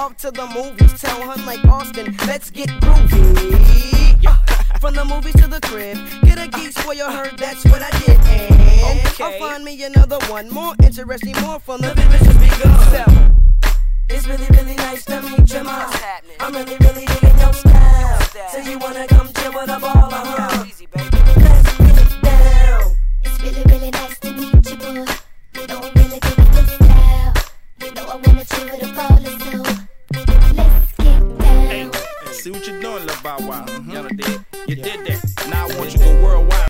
off to the movies. Tell hun like Austin, let's get groovy. From the movies to the crib, get a geek for you heard, that's what I did. And I'll find me another one, more interesting, more fun. The business just begun. It's really, really nice to meet you, ma. I'm really, really digging your style.